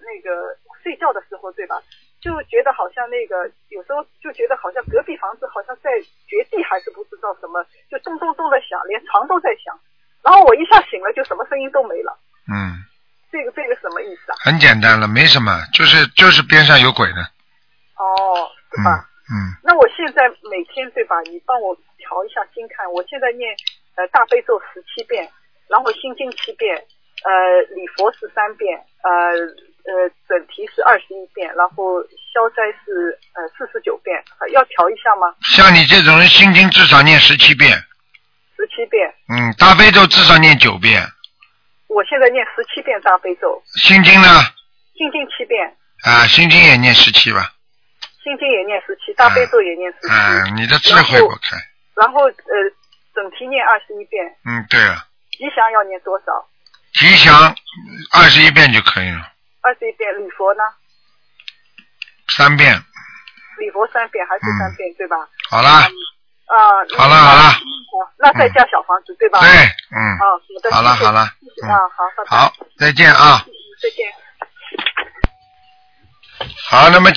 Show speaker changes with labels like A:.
A: 那个睡觉的时候，对吧？就觉得好像那个有时候就觉得好像隔壁房子好像在掘地还是不知道什么，就咚咚咚的响，连床都在响。然后我一下醒了，就什么声音都没了。这个什么意思啊？
B: 很简单了，没什么，就是边上有鬼的。
A: 哦，是吧？那我现在每天对吧？你帮我调一下心看，我现在念大悲咒17遍，然后心经7遍，礼佛是3遍，整题是21遍，然后消灾是49遍，要调一下吗？
B: 像你这种人，心经至少念17遍。
A: 17遍。
B: 大悲咒至少念9遍。
A: 我现在念17遍大悲咒。
B: 心经呢？
A: 心经7遍。
B: 心经也念17吧。
A: 心经也念17，大悲咒也念17。
B: 你的智慧我看。
A: 然后整题念21遍。
B: 对了。
A: 吉祥要念多少？
B: 吉祥21遍就可以了。
A: 21遍，礼佛呢
B: ？3遍。
A: 礼佛3遍还是3遍，对吧？
B: 好了。好了。
A: 好，那再加小房子，对吧？
B: 对，
A: 好的。
B: 好了。
A: 好，拜拜。
B: 好，再见啊。
A: 再见。
B: 好，那么。